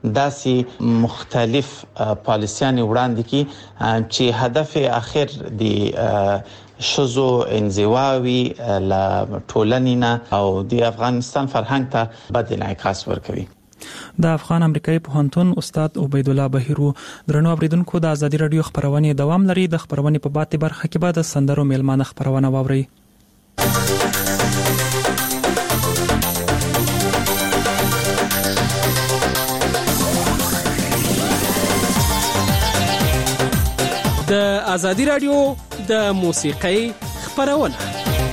داسې مختلف پالیسیانې وړاندې کی چې هدف اخر دی شزو انزواوی لا ټولنینا او د افغانستان فرهنګ ته بد انعکاس ورکوي. د افغان امریکایي پوهنتون استاد عبید الله بهیرو. درنو اوریدونکو د ازادي رادیو خبرونه دوام لري. د خبرونه په بعد برخه کې به د سندرو میلمانه خبرونه واوري. د ازادي رادیو د موسیقۍ خبرونه.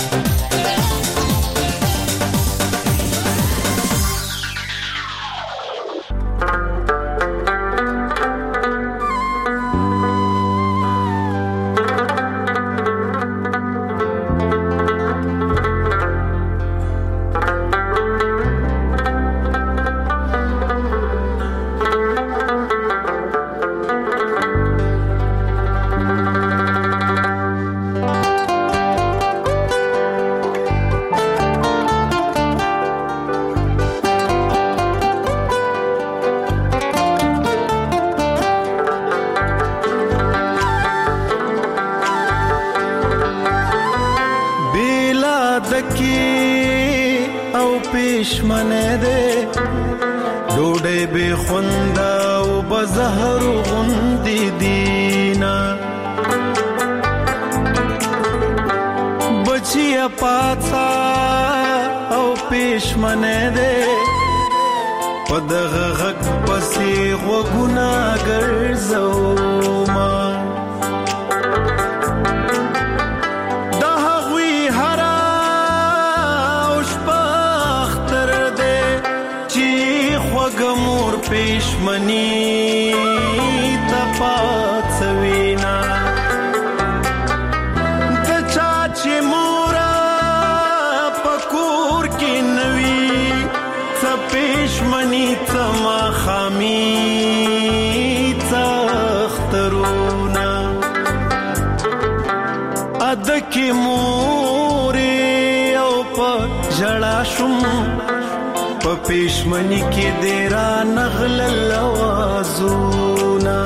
پېشمنی کې دیرا نغل لوازونا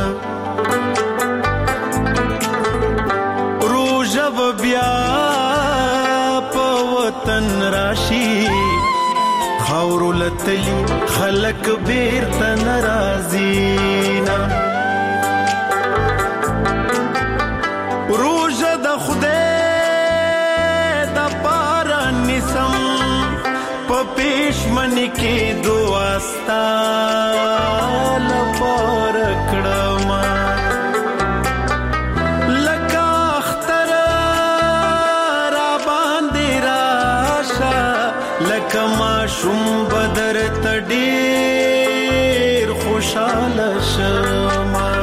روزب بیا په وطن راشي خاور لتلی خلق بیرته ناراضینا روزه د خدای د پاره نسم پېشمنی کې دواستا لپار کړم لکه اختر را باندې راشه لکه ماشوم بدر تډیر خوشاله شمه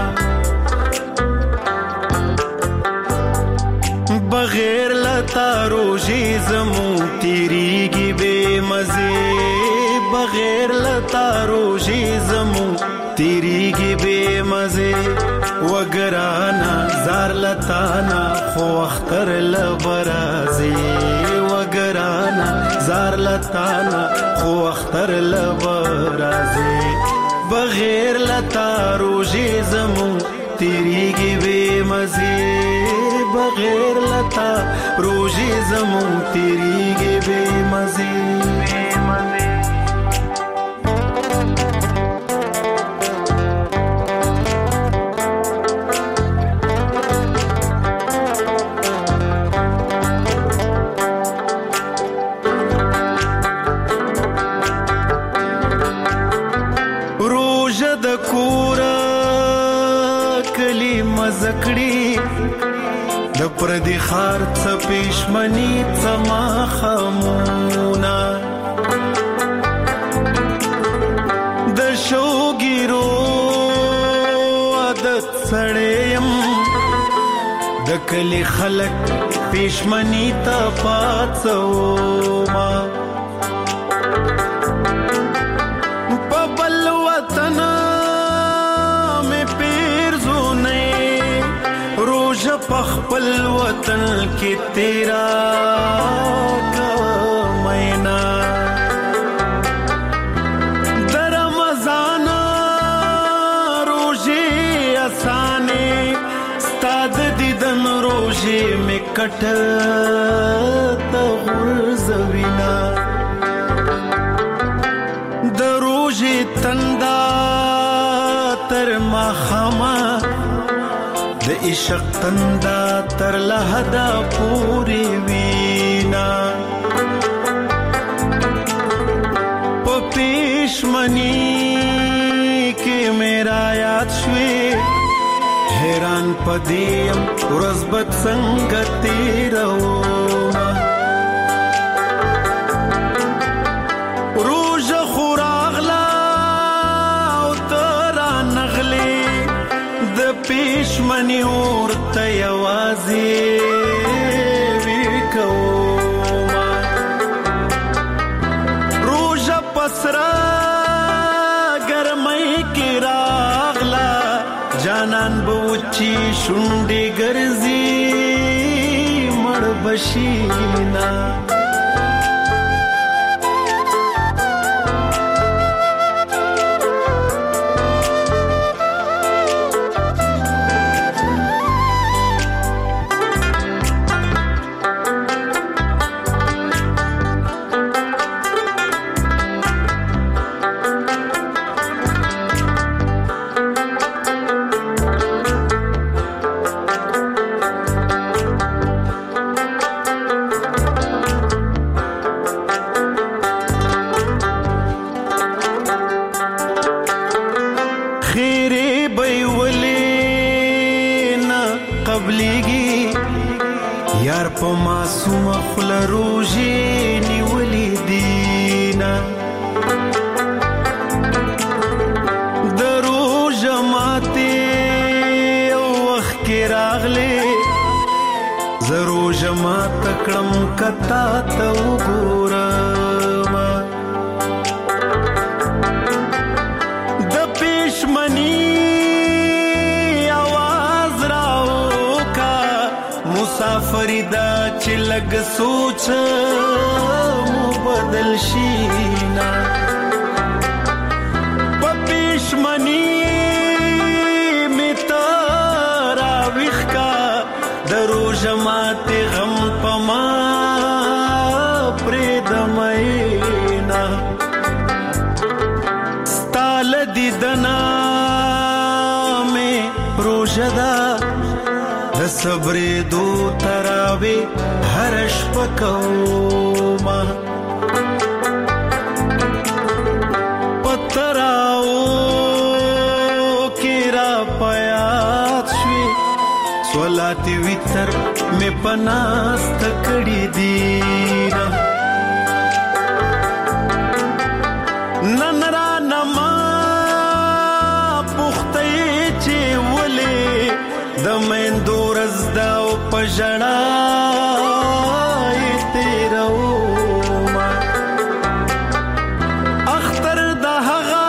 بغیر لتا روزي زمو تیریږي بے مزه بغیر لتا روزي زمو تیریږي بے مزه وګرانا زار لتانا خو اختر لبرازي وګرانا زار لتانا خو اختر لبرازي بغیر لتا روزي زمو تیریږي بے مزه بغیر لتا روزي زمو تیریږي بے مزه روزه د کور کلی مزکړي د پردي خار څه پېشمنی څه ما خمونا د شوګیرو عادت سړیم د کلی خلک پېشمنی ته پاتو ما په بل وطن مې پیرزونه روز پخپل وطن کې تیرا کا مہینہ د رمضان ستاد دیدن روزي می کټ ته غرزوینا د روزي تندا تر مخما د عشق تندا تر لحدا پوری وینا پپیشمنی کې میرا یاد شوي حیران پدیم ورځبت څنګه تیرو روز خوراغلا او ترا نغلی د پېشمنی ورته یوازې وکوما روز پسرا ګرمۍ کې راغلا جانان بوچی شونډې ګرځي مړ بشینا په معصوم خل روزي نیولې دینا د روز ماته وخت کې راغله زرو جما تکړم کتا ته وګورم د پېشمنی مسافریدا چې لګ سوچ مو بدل شینا پپیشمنی می تارا وخکا درو جماعت غم پما پردمینا ستال دیدنا می پروژدا د صبر دو تراوی هرش پکوما پتراو کیرا پیات شوی سولاتی ویتر می پناست کڑی دینا ننرا نما پختی چی ولی د مندو رزدا او پجړا تیرو ما اختر د هغه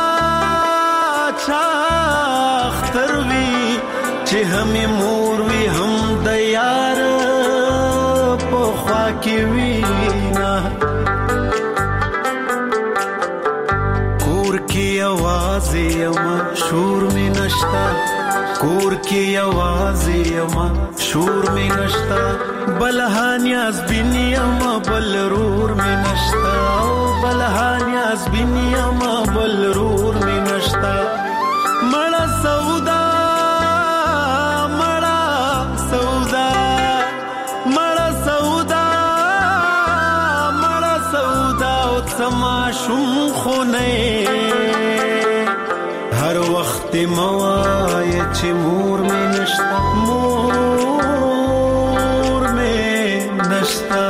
چا اختر وی چې هم مور وی هم د یار په خوا کې وینا کور کې आवाज یما شور می نشتا کور کی آوازی اما شور میں نشتا بلہانیاز بینی اما بلرور میں نشتا بلہانیاز بینی اما بلرور میں نشتا مڑا سودا مڑا سودا مڑا سودا مڑا سودا او تماشم خونے هر وخت موای چې مور می نشتا مور می نشتا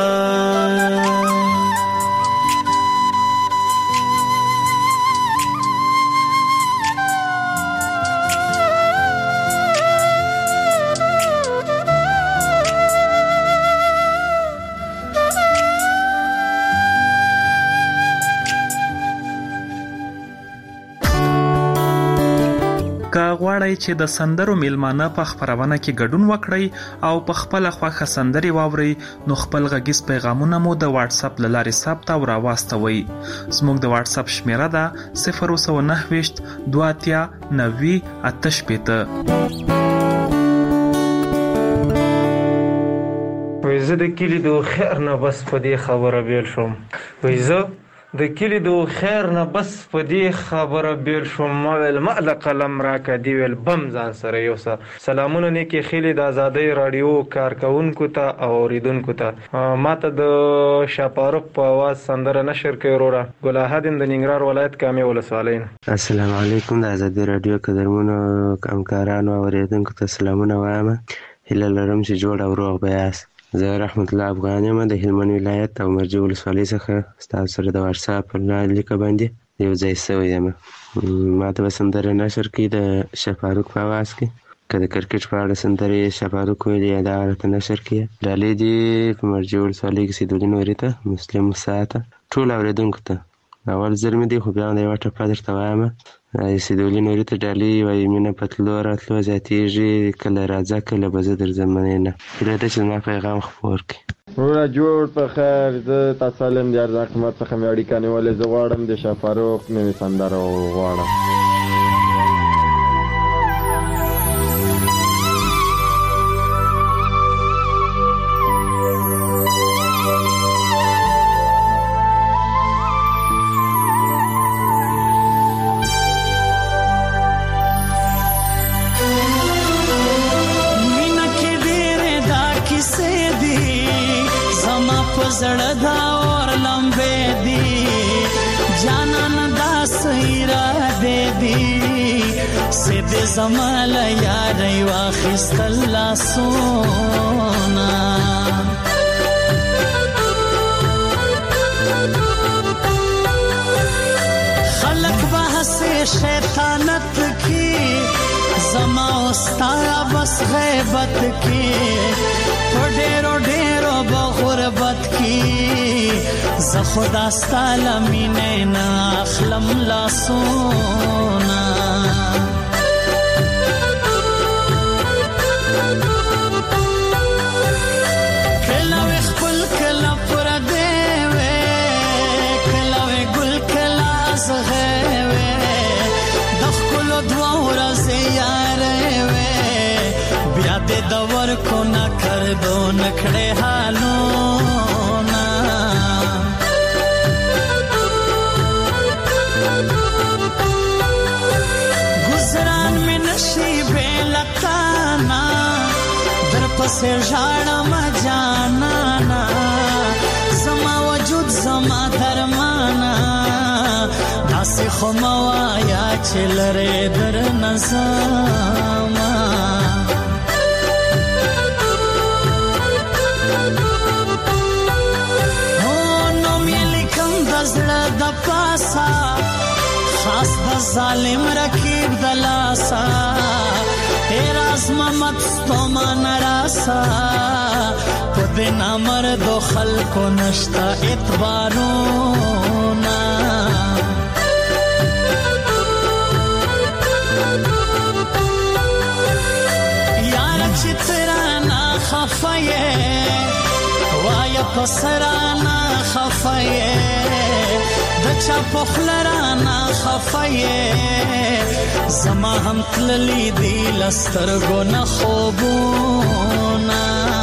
غواړئ چې د سندرو میلمانه په خبرونه کې ګډون وکړئ او په خپل خوښه سندري واورئ نو خپل غږیز پیغامونه مو د واتس اپ لارې ثبت او راواستوئ. زموږ د واتس اپ شمیره ده 029 290 88. وای زه د کلي د خیر نه بس په دې خبره بیل شوم. وای زه د کلي د خیر نه بس په دې خبره بیل شوم. ما ویل ما له قلم راکه، دی ویل بم ځان سره یوسه. سلامونه نیکې خیلې د ازادۍ راډیو کارکونکو ته او اوریدونکو ته. ما ته د شاپاروق په اواز سندره نشر کوي وروره. ګل احد د ننګرهار ولایت کامې ولسوالۍ نه. السلام علیکم. د ازادۍ راډیو قدرمنو همکارانو او اوریدونکو ته سلامونه وایم. هیله لرم چې جوړ او روغ به یاست. زه رحمت الله افغان یم د هلمند ولایت او مرجې ولسوالۍ څخه ستاسو سره د واتساپ په لیکه باندې یو ځای شوی یم. ما ته به سندره نشر کړي د شاپاروق په اواز کې. که د کرکټ په اړه سندرې شاپاروق ویلي یا دا راته نشر کړي. ډالۍ دي په مرجې ولسوالۍ کې سیدولي نوري ته، مسلم موسی ته، ټولو اورېدونکو ته. اول ځل مې دی خو بیا د یوه ټپه درته وایم. سیدولي نوري ته ډالۍ وایي مینه په تلو راتلو زیاتېږي، کله راځه کله به زه درځم مننه. هیله ده چې زما پیغام خپور کړي. وروره جوړ په خیر. زه تا سالم د ارزاق احمد څخه مې اړیکه نیولې. زه غواړم د شاپاروق نوې سندره وغواړم. زړه دا اور لمبه دی جانان دا سیرا دے دی سید زمال یار واخست الله سونا خلق بحث شیطانت کی زما استا بس غیبت کی ډیرو ډیرو بغربت کی ز خدا ستاله مینه نه اخلم لا سونا کله خپل کله پر دی وې کله ګل کله زغه وې د خپل دوا ورځ یار وې بیا دې دور کو نه کړ دو نکړې حالونه گزاران می نشي بلتانا در پسې ژړم جانانا زما وجود زما درمانا داسې خو موایا چې لرې در نظاما د پاسا خاص د ظالم رکیب دلاسا ایراز محمد ستوما نراسا پد نامر دو خلکو نشتا اعتبارونا یار چترانا خفایه وایا پسرانا خفایه دچا پخلرانا خفایه زما هم تللی دی لسترگو نخوبونا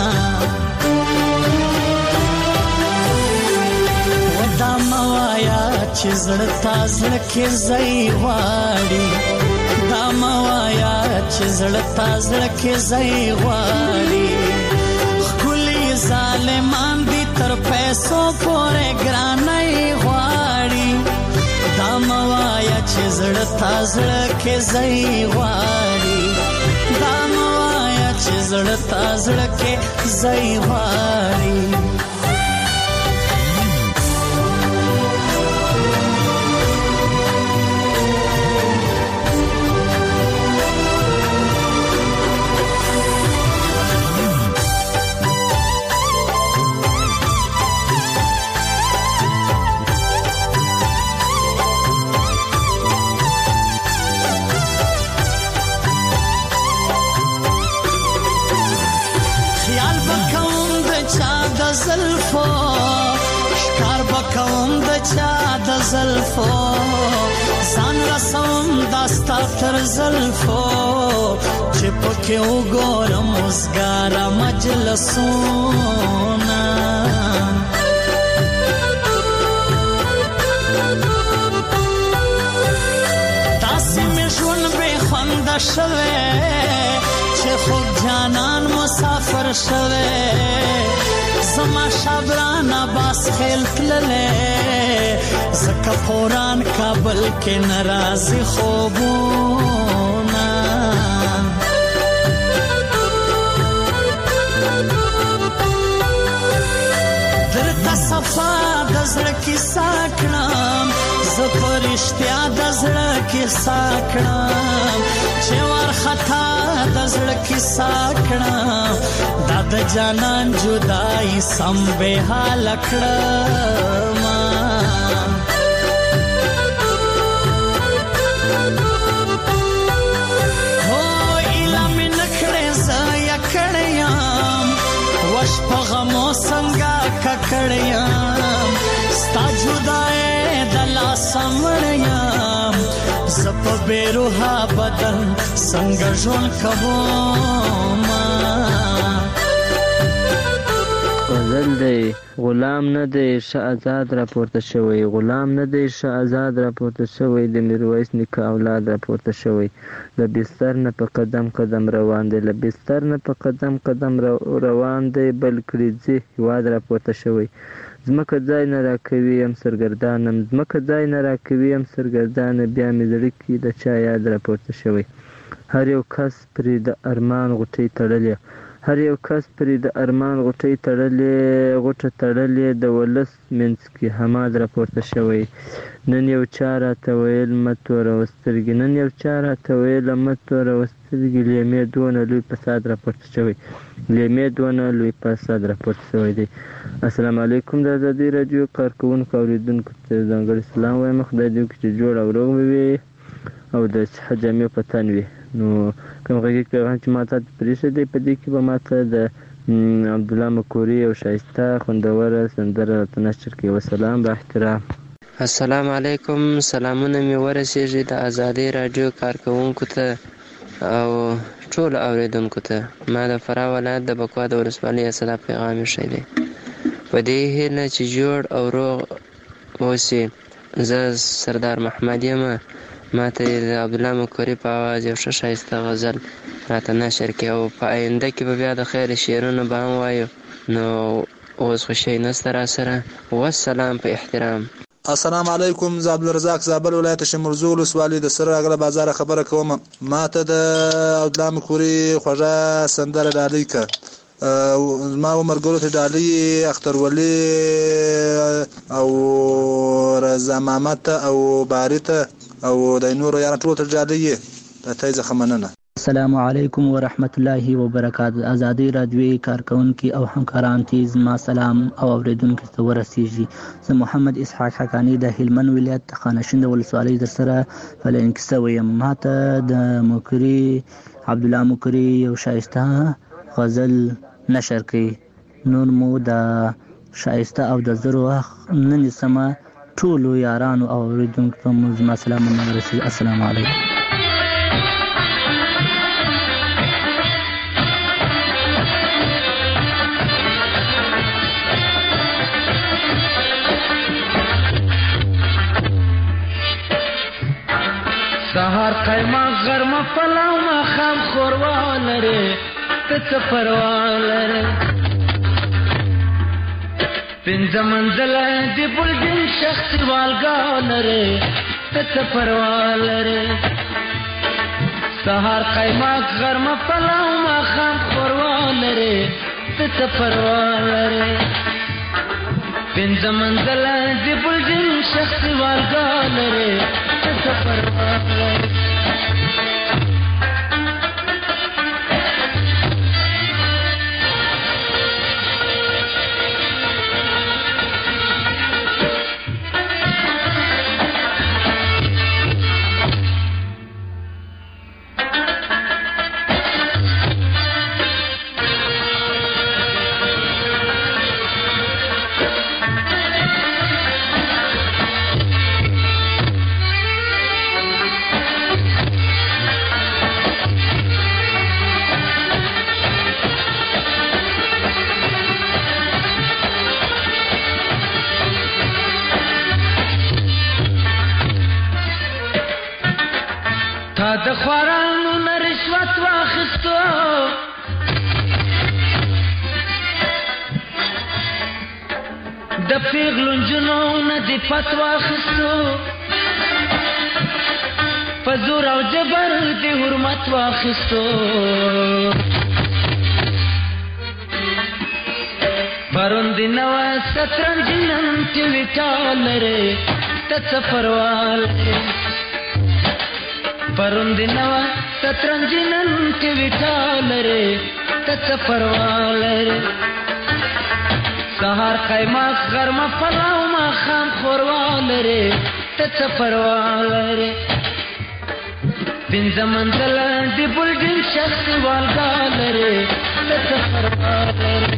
ودا موایا چی زڑتا زڑکی زی غاڑی دا موایا چی زڑتا زڑکی زی غاڑی خکلی ظالمان دی تر پیسو پورے گرانای غواړي دا موایا چې زړه تا زړه کې ځای غواړي دا موایا چې زړه تا زړه کې ځای غواړي ځان رسوم داستا تر زلفو چې پکې وګورم وزګاره مجلسونه تاسې مې ژوند بې خونده شوی چې خوب جانان مسافر شوی زما شبران عباس خیل تللی زکه پوران کابل کې ناراضي خوبونه درته صفا د زړه کیسه کړم زه په رښتیا د زړه کیسه کړم چې وارخطا د زړه کیسه کړم دا د جانان جدایي سم بې حاله کړم هو ایله مې نه کړې زه یا کړی یم وش په غمو څنګه ککړی یم ستا جدایي د لاسه مړی یم زه په بې روحه بدن څنګه ژوند کومه غزل دی غلام نه دی ښه آزاد راپورته شوی غلام نه دی ښه آزاد راپورته شوی د میرویس نیکه اولاد راپورته شوی له بستر نه په قدم قدم روان دی له بستر نه په قدم قدم روان دی بل کړي ځي هېواد راپورته شوی ځمکه ځای نه راکوي یم سرګردانم ځمکه ځای نه راکوي یم سرګردانه بیا مې زړه کې د چا یاد راپورته شوی هر یو کس پرې د ارمان غوټۍ تړلې هر یو کس پرې د ارمان غوټه تړلې د ولس منځ کې حماد راپورته شوی نن یو چا راته ویل مه توروه سترګې نن یو چا راته ویل مه توروه سترګې لیمې دونه لوی فساد راپورته شوی لیمې دونه لوی فساد راپورته شوی دی السلام علیکم د ازادي راډیو کارکوونکو اوریدونکو ته ځانګړی سلام وایم خدای دې وکړي چې جوړ او روغ وي او د صحت جامې په تن وي نو کوم غږیز پیغام چې ما ته پرېښی دی په دې کې به ما ته د عبدالله مکوري او ښایسته خوندوره سندره راته نشر کړي وسلام با احترام السلام علیکم سلامونه مې ورسېږي د ازادي راډیو کارکوونکو ته او ټولو اوریدونکو ته ما د فراه ولایت د بکوا د ولسوالۍ اصلا پیغام ایښی دی په دې هیله چې جوړ او روغ اوسې زه سردار محمد یم ما ته د عبدالله مکوري په اواز یو ښه ښایسته غزل راته نشر کړي او په آینده کې به بیا د خیر شعرونه به هم وایو نو اوس خو شی نسته راسره والسلام په احترام السلام علیکم زه عبدالرزاق زابل ولایت شمرزو ولسوالۍ د سره اغله بازار خبره کوم ما ته د عبدالله مکوري خوږه سندره ډالۍ که ما ملګرو ته ډالۍ اخترولي او رضا محمد او باري ته او د نورو یاره ټولو ته ډالۍ د ته څخه مننه السلام علیکم ورحمت الله وبرکاته ازادي راډیو کارکونکو او همکاران ته زما سلام او اوریدونکو ته ورسیږي زه محمد اسحاق حقانی د هلمند ولایت خانشین ولسوالۍ در سره فلنک سویم ماته د مکری عبدالله مکری یو شایسته غزل نشر کړي نور مو د شایسته او د زرو نن سما ټولو یارانو او اوریدونکو ته زما سلامونه ورسیږي السلام علیکم سهار قیمه غرمه پلاو ما خام خوروا لري ته څه پروا لري پنځه منزله دی بلډینګ شخصي والګا لري ته څه پروا لري سهار قیمه غرمه پلاو ما خام خوروا لري ته څه پروا لري پنځه منزله دی بلډینګ شخصي والګا لري سفر تا د خوارانو نه رشوت واخیستو د پیغلو نجونو نه دې پت واخیستو په زور او جبر دې حرمت واخیستو پرون دې نوه سترنج نن کې ویټال لرې ته څه پروا لرې پرون دې نوه سترنج نن کې ویټال لرې ته څه پروا لرې سهار قیماق غرمه پلاو ماښام ښوروا لرې ته څه پروا لرې پنځه منزله د بلډینګ شخصي والګا لرې ته څه پروا لرې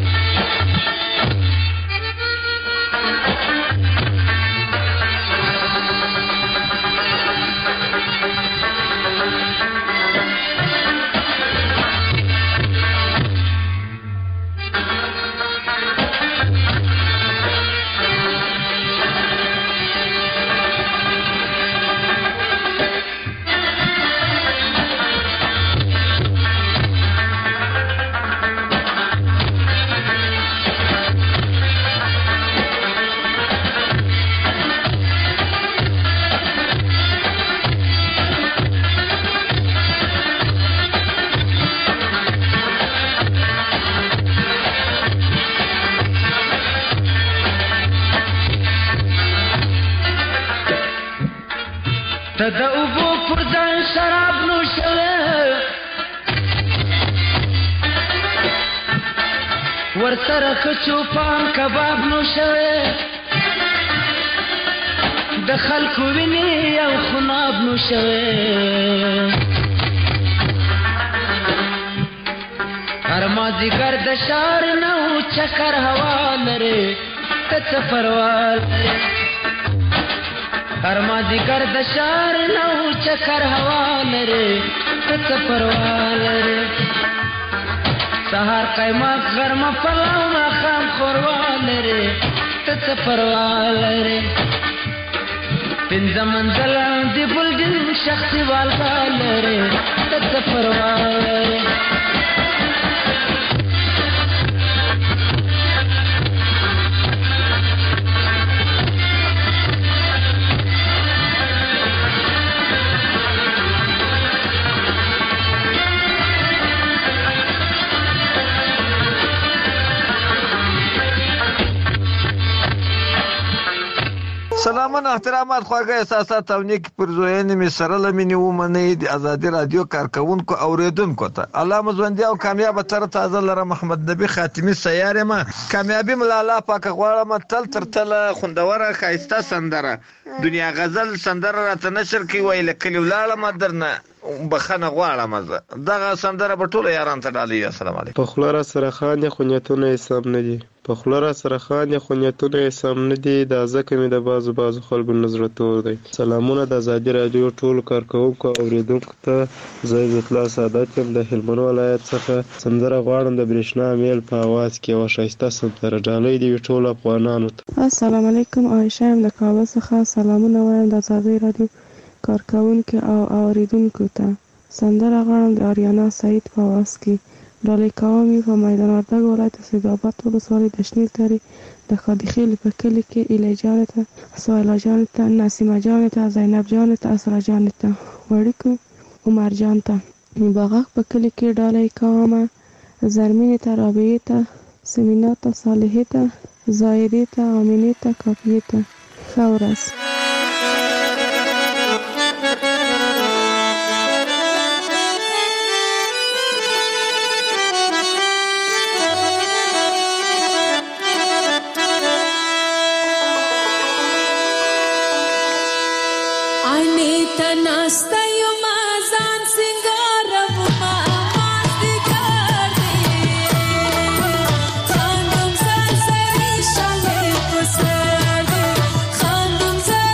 ته د اوبو پر ځای شراب نوشوې ورسره ښه چوپان کباب نوشوې د خلکو وینې او خناب نوشوې هر مازدیګر د ښار نه و چکر هوا لرې ته څه پروا لرې هر مازدیګر د ښار نه و چکر هوا لرې ته څه پروا لرې سهار قیماق غرمه پلاو ماښام ښوروا لرې ته څه پروا لرې پنځه منزله د بلډینګ شخصي والګا لرې ته څه پروا لرې سلامونه احترامات خواږه احساسات او نیک پرزوینې مې سره له مینې ومنئ د ازادي رادیو کارکوونکو اوریدونکو ته الله مو ژوندي او کامیابه تر تازه لره محمد نبي خاتمي سیار یم کامیابي مله الله پاکه غواړم تل تر تله خوندوره ښایسته سندره دنیا غزل سندره راته نشر کوي ویل کلي ولاړم درنه بخنه غواړم زه دغه سندره به ټولو یاران ته ډالۍ السلام علیکم په خوله را سره خاندې خو نیتونه یې سم نه دي په خوله را سره خاندې خو نیتونه یې سم نه دي دا ځکه مې د بعضو خلکو نه زړه تور دی سلامونه د ازادي راډیو ټولو کارکوونکو او اورېدونکو ته زه عزت الله سعادت یم د هلمند ولایت څخه سندره غواړم د برېښنا میل په اواز کې یوه ښایسته سندره ډالۍ دې وي ټولو افغانانو ته السلام علیکم عایشه یم د کابل څخه سلامونه وایم د ازادي راډیو کارکوونکو او اوریدونکو ته سندره غواړم د آریانا سعید په اواز کې ډالۍ کوم یې په میدان وردګ ولایت سیدآباد ولسوالۍ د شنیل درې د خادي خیل په کلي کې ایله جانې ته سهیلا جانې ته نسیمه جانې ته زینب جانې ته اسرا جانې ته وړیکو عمر جان ته باغک په کلي کې ډالۍ کوم زرمینې ته رابعې ته سمینا ته صالحې ته زاهدې ته امینې ته کافیې ته ښه ورځ ناسته یم ځان سینګارم مازدیګر دی خاندم زر زرې شالې په سر دی خاندم زر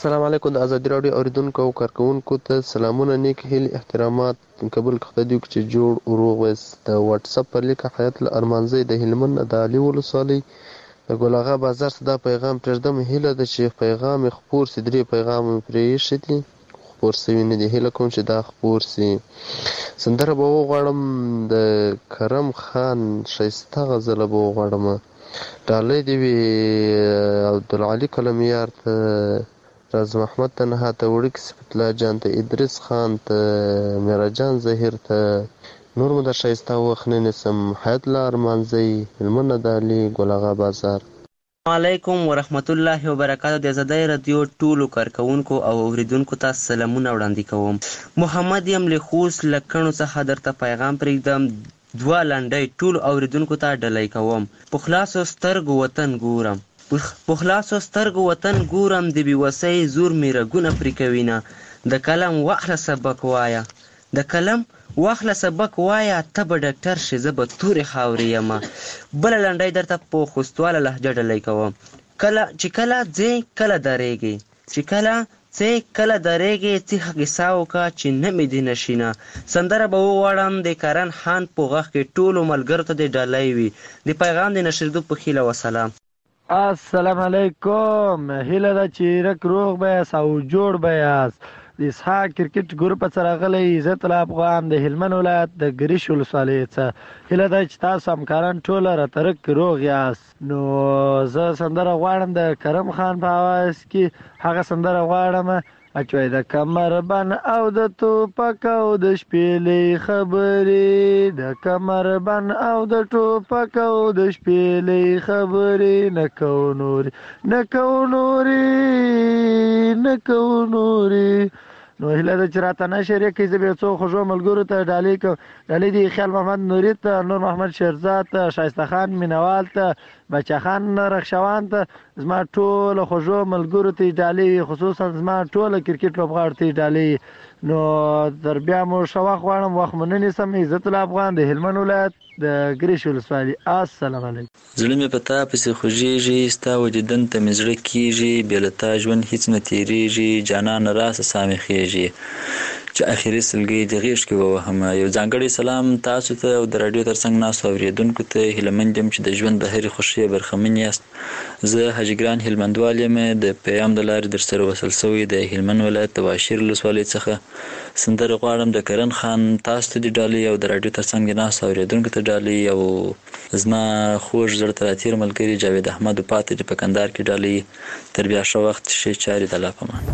السلام علیکم. د ازادي راډیو اوریدونکو او کارکونکو ته سلامونه، نیک هیلې، احترامات قبول کړئ چې جوړ او روغ وست. د واتس اپ پر لیک حیات الارمانزی د هلمند د علي ولسوالۍ د ګل اغا بازار څخه دا پیغام پرېږدم. هیله ده چې پیغام خپور سي، 3 پیغام پرې ایښي دي خپور سوي نه دي. هیله کوم چې دا خپور سي. سندره به وغواړم د کرم خان ښایسته غزله به وغواړم. ډالۍ دې وي عبدالعلي کلمیار ته، راز محمد تنها ته، وړکي صفت الله جان ته، ادریس خان ته، میراجان ظهیر ته، نور مو د ښایسته وخت نه نیسم. حیات الله ارمانزی، هلمند د علي ګل اغا بازار. علیکم ورحمت الله وبرکاتو. د ازادي رادیو ټولو کارکونکو او اوریدونکو ته سلامونه وړاندې کوم. محمد یم له خوست لکڼو څخه درته پیغام پرېږدم. 2 لنډۍ ټولو اوریدونکو ته ډالۍ کوم. په خلاصو سترګو وطن ګورم، په خلاصو سترګو وطن ګورم، د بېوسۍ زور مې رګونه پرې کوینه. د قلم واخله سبق وایه، د قلم واخله سبق وایه، ته به ډاکټر شې زه به تورې خاورې یمه. بله لنډۍ درته په خوستواله لهجه ډالۍ کوم. چې کله ځې کله درېږې، چې کله ځې کله درېږې، څه قصه وکړه چې نه مې دې نشینه. سندره به وغواړم د کرن خان په غږ کې. ټولو ملګرو ته د ډالۍ وي. د پیغام د نشریدو په هیله وسلام. السلام علیکم. هیله ده چې رک روغ به یاست او جوړ به یاست. د اسحاق کرکټ ګروپ سره غلی عزت الله افغان د هلمند ولایت د ګریش ولسوالۍ څخه. هیله ده چې تاسو همکاران ټول راته رک روغ یاست. نو زه سندره غواړم د کرم خان په اواز کې. هغه سندره غواړم اچوي د کمر بن او د ټوپک او د شپېلې خبرې، د کمر بن او د ټوپک او د شپېلې خبرې، نکو نوري نکو نوري نکو نوري. نو هیله ده چې راته نشر یې کوي. زه بیا څو خوږو ملګرو ته ډالۍ کوم. ډالۍ دي خیال محمد نوري ته، نور محمد شیرزاد ته، ښایسته خان مینوال ته، بچه خان رخشوان ته، زما ټولو خوږو ملګرو ته ډالۍ، خصوصا زما ټوله کرکټ لوبغاړو ته ډالۍ. نو تر بیا مو ښه وخت غواړم، وخت مو نه نیسم. عزت الله افغان د هلمند ولایت د ګریش ولسوالۍ. السلام علیکم. زړه مې په تا پسې خوږېږي، ستا وجدن ته مې زړه کېږي، بې له تا ژوند هېڅ نه تېرېږي، جانانه راسه سا مې خېږي، چې اخري سلګۍ د غېږ کې ووهم. یو ځانګړی سلام تاسو ته او د راډیو تر څنګ ناستو اورېدونکو ته. هیلهمند یم چې د ژوند د هرې خوښۍ برخمن یاست. زه حاجي ګران هلمندوال یم، د پیغام د لارې در سره وصل شوی د هلمند ولایت د واشیر ولسوالۍ څخه. سندره غواړم د کرن خان، تاسو ته د ډالۍ او د راډیو تر څنګ ناستو اورېدونکو ته ډالۍ، او زما خوږ زړه ته راتېر ملګري جاوید احمد پاتې په کندهار کې ډالۍ. تر بیا ښه وخت، ښې چارې، د الله په امان.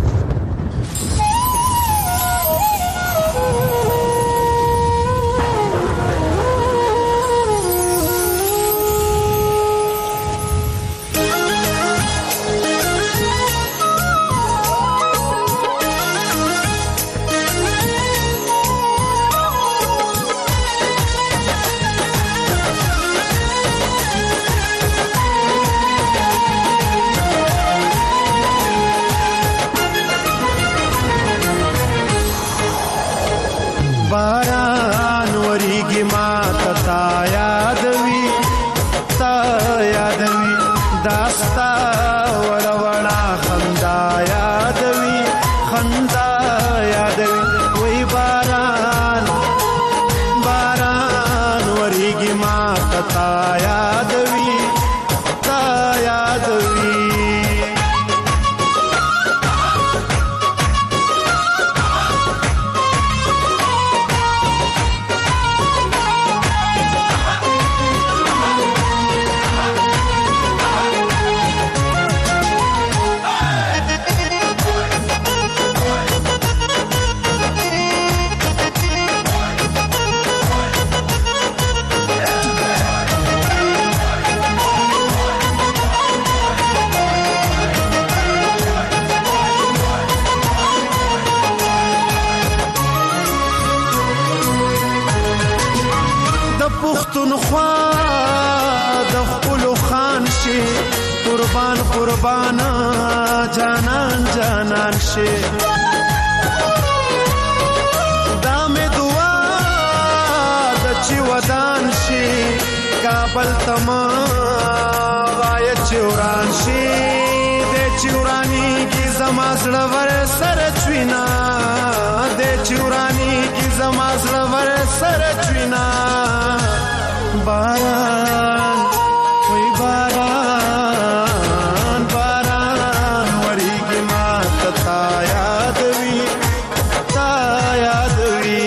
باران وریږي ما ته تا یادوي، تا یادوي، داستا وړه وړه خندا یادوي، خندا یادوي. وای باران باران وریږي ما ته تا یادوي، تا یادوي. پښتونخوا د خپلو خان شي، قربان قربان جانان جانان شي. دا مې دعا د چې ودان شي، کابل تما وای چې وران شي، د چورانی کی زما زړه ور سره چوینا دې چورانی کی زما زړه ور سره چوینا باران وای باران باران وریږي ما تا یاد وی تا یاد وی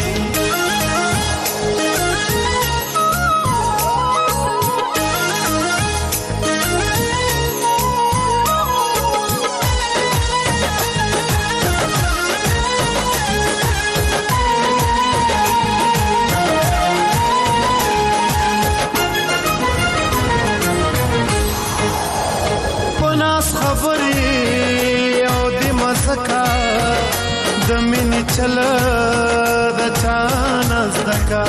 د مینې چل د چانه زدکا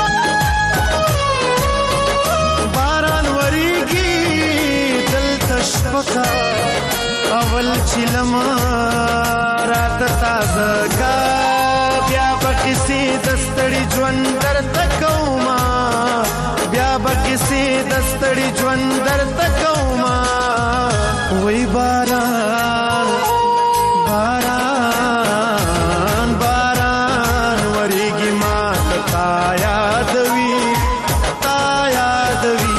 باران وریږي دلته شپکا اول چې لمه راته تازه کا بیا به کیسې د ستړي ژوند درته کومه بیا به کیسې د ستړي ژوند درته کومه وای باران باران باران وریږي ما تا یاد وی تا یاد وی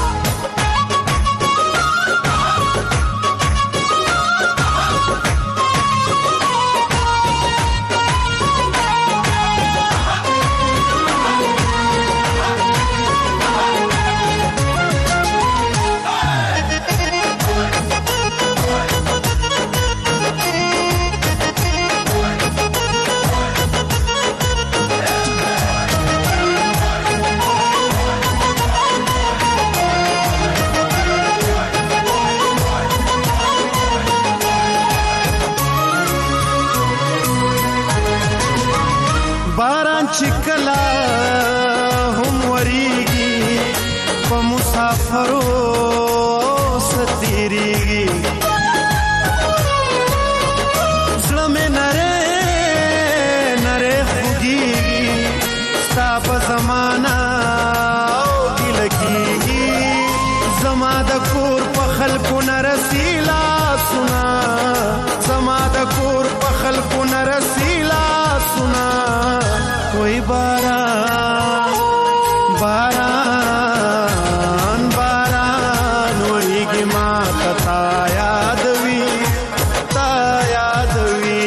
چکلا هم وریږي په مسافرو ستیریږي زړه مې نره نره خوږیږي ستا په زمانه اوږې لګیږي زما د کور په خلکو نه رسي لاسونه زما د کور په خلکو نه رسي لاسونه وای باران باران باران وریږي ما تا یاد وی تا یاد وی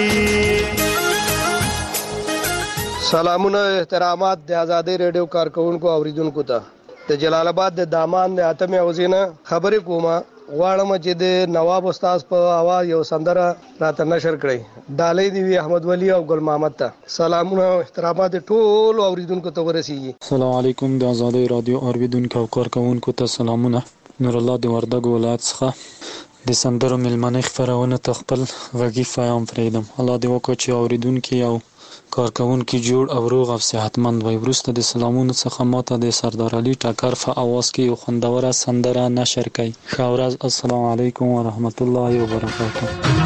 سلامونه احترامات د آزادۍ ریډیو کارکونکو اوریدونکو ته د جلال آباد د دامان د اتمه اوزینه خبرې کومه غواړم چې د نواب استاد په आवाज یو سندره راته نشر کړئ ډالۍ دی وی احمد ولی او ګل محمد ته سلامونه احترامات ټول اوریدونکو ته ورسیږي السلام علیکم د آزادۍ رادیو اوریدونکو او کارکونکو ته سلامونه نور الله د وردګو ولایت څخه د سندرو ملمنې خبرونه تخپل غږی پیغام پریدم الله دې وکړي چې اوریدونکو او کارکونکو جوړ او روغ او صحتمند وي وروسته د سلامونو څخه ماته د سردار علي ټکر په आवाज کې یو خوندوره سندره نشر کړي ښه ورځ السلام علیکم ورحمت الله وبرکاته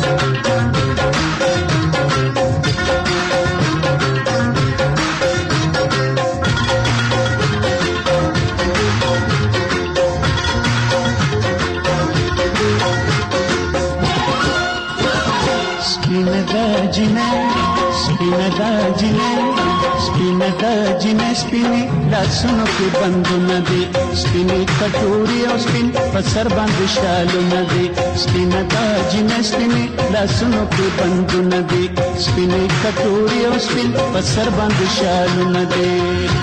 سپینه دا جنې سپینې لاسونو کې بندونه دي سپینې کټوري او سپین په سر باندې شالونه دي سپینه دا جنې سپینې لاسونو کې بندونه دي سپینې کټوري او سپین په سر باندې شالونه دي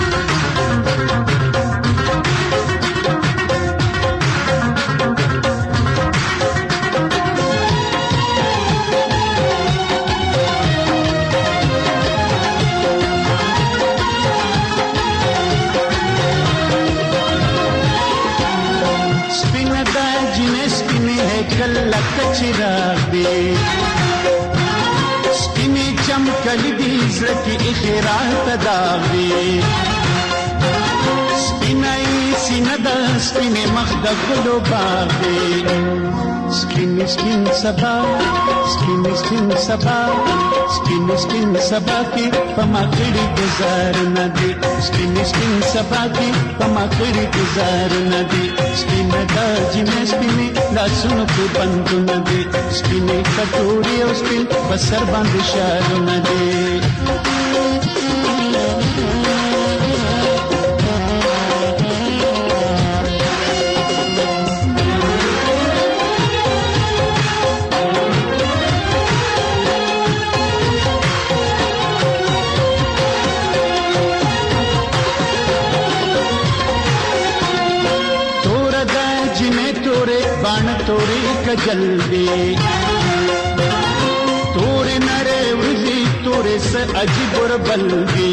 سپینې چمکلې دي زړه کې اخراج ته داغ دي سپینې سینه د سپینې مخ د ګلو باغ دی سپین سپین سبا سپین سپین سبا سپین سپین سبا کې په ما کړي گزار نه دی سپین سپین سبا کې په ما کړي گزار نه دی سپین د جنې سپینې لاسونو کې بندونه دی سپینې کټوري او سپین په سر باندې شالونه دی تورې کجل دی تورې نره ورځي تورې س عجیب وربل دی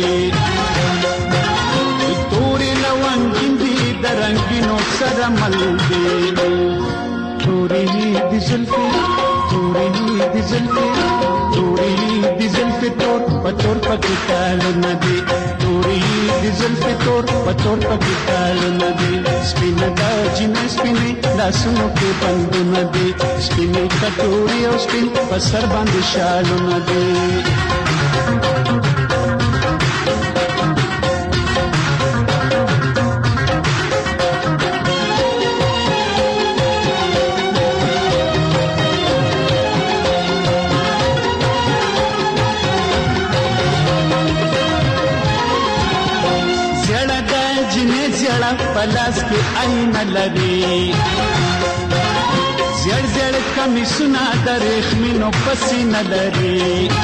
تورې لونګین دی درنګینو سره مل دی تورې دی زلفې تورې دی زلفې تورې دی زلفې تور پتور پکې کال ندی تورې دی زلفې تور پتور پکې کال ندی سپین دا جنې سپینې لاسونو کې بندونه دي سپینې کټوري او سپین په سر باندې شالونه دي زړه دا جنې زړه پلاس کې عین لري زړ زړ کمیسونه د ریخمینو پسینه لري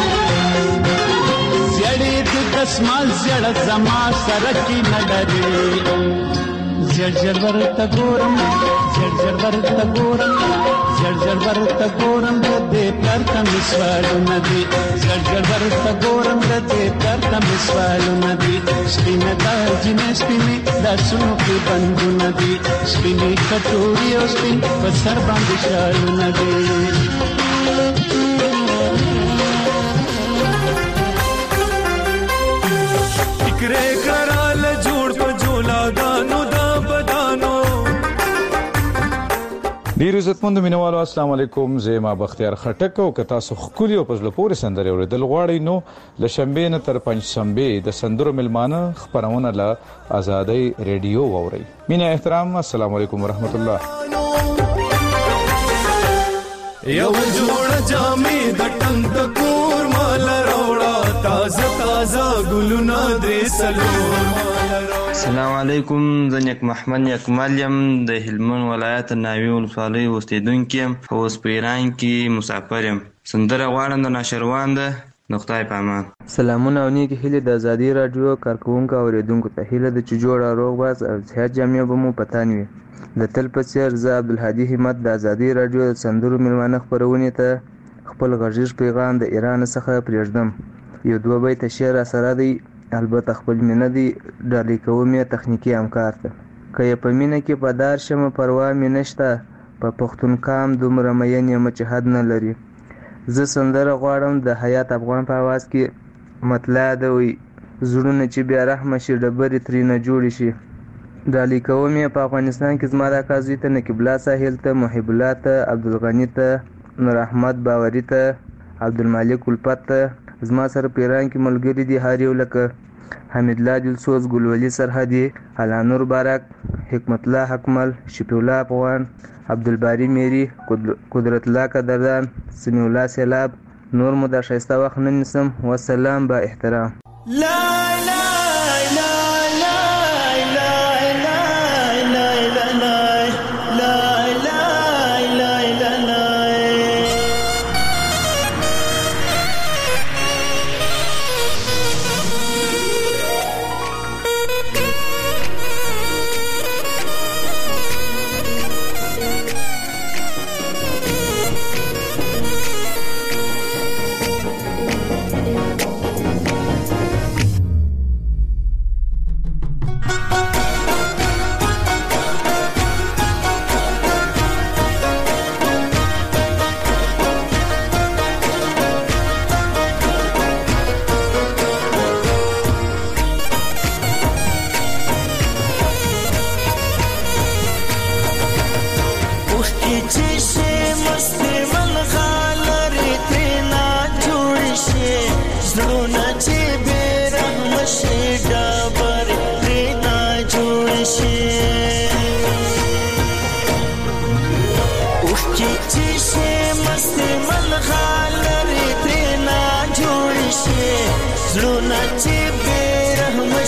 زړې د دسمال زړه زما سره کې نه لري زړ زړ ورته ګورم زړ زړ ورته ګورم زړ زړ ورته ګورم د دې پر کمیسوالونه دي زړ زړ ورته ګورم د دې پر کمیسوالونه دي سپینه دا جنې سپینې لاسونو کې بندونه دي سپینې کټوري او سپین په سر باندې شالونه دي ټکرې کرال جوړ په جولا دانو دا بدانو ډیر عزتمند مینوالو السلام علیکم زما بختیار خټک او که تاسو خولي او پزله پورې سندرې اوریدل غواړئ نو ل شنبې نه تر پنځشنبې د سندرو ملمانه خبرونه له آزادۍ ریډیو واورئ مینه احترام السلام علیکم ورحمت الله یو جوړ جامې د ټنګ د کور مال راوړه تازه تازه ګلونه درې سلور السلام علیکم زه نیک محمد یکمل یم د هلمند ولایت ناوې ولسوالۍ اوسېدونکی یم او اوس په ایران کې مسافر یم سندره غواړم د ناشروان ده د خدای په امان سلامونه او نیکې هیلې د ازادي راډیو کارکوونکو او اورېدونکو ته هیله ده چې جوړ او روغ باز او صحت جامې به مو په تن وي د تل په څېر زه عبدالهادي همت د ازادي راډیو د سندرو مېلمانه خپرونې ته خپل غږیز پیغام د ایران څخه پرېږدم یو دوه بیته شعر راسره دی البته خپل مینه دی ډالۍ کوم یې تخنیکي همکار ته که یې په مینه کې په دار شمه پروا مې نشته په پښتون کام دومره مین یم چې حد نه لري زه سندره غواړم د حیات افغان په اواز کې مطلع ده وي زړونه چې بیا رحمه شي ډبرې ترېنه جوړې شي ډالۍ کوم یې په افغانستان کې زما د اکا زوی ته نقیب الله ساحل ته محب الله ته عبدالغني ته نور احمد باوري ته عبدالمالک الفت ته زما سره په ایران کې ملګري دي هر یو لکه حمید الله دلسوز ګلولي سرحدي علانور بارک حکمت الله حکمل شفیع الله افغان عبدالباری میری قدرت الله قدردان سمیع الله سیلاب نور مو د ښایسته وخت نه نیسم والسلام با احترام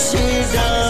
نشي ډار